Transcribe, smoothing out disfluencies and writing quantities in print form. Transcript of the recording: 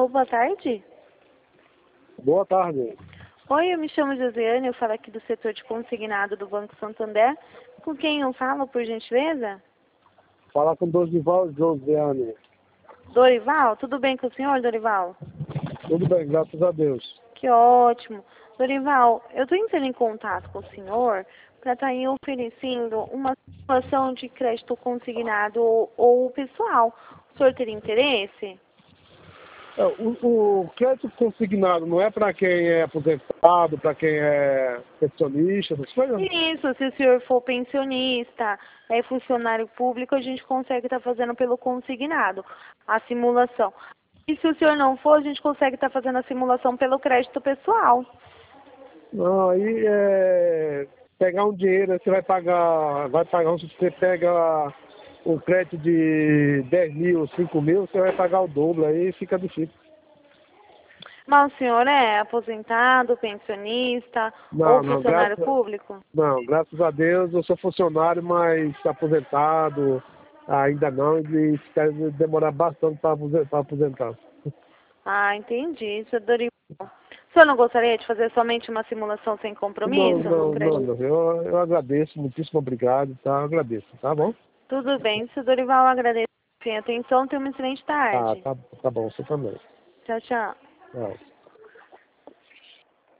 Alô, boa tarde. Boa tarde. Oi, eu me chamo Josiane, eu falo aqui do setor de consignado do Banco Santander. Com quem eu falo, por gentileza? Fala com Dorival Josiane. Dorival? Tudo bem com o senhor, Dorival? Tudo bem, graças a Deus. Que ótimo. Dorival, eu estou entrando em contato com o senhor para estar aí oferecendo uma situação de crédito consignado ou pessoal. O senhor teria interesse? O crédito consignado não é para quem é aposentado, para quem é pensionista, essas coisas? Isso, se o senhor for pensionista, é funcionário público, a gente consegue estar fazendo pelo consignado, a simulação. E se o senhor não for, a gente consegue estar fazendo a simulação pelo crédito pessoal. Não, aí é pegar um dinheiro, você vai pagar, se você pega um crédito de 10 mil, 5 mil, você vai pagar o dobro, aí fica difícil. Mas o senhor é aposentado, pensionista ou Não, funcionário público? graças a Deus eu sou funcionário, mas aposentado ainda não, e espero demorar bastante para aposentar. Ah, entendi, seu Dorival. O senhor não gostaria de fazer somente uma simulação sem compromisso no crédito? Eu agradeço, muitíssimo obrigado, tá? Eu agradeço, tá bom? Tudo bem, seu Dorival, agradeço a atenção, tenha uma excelente tarde. Tá bom, você também. Tchau, tchau. Tchau.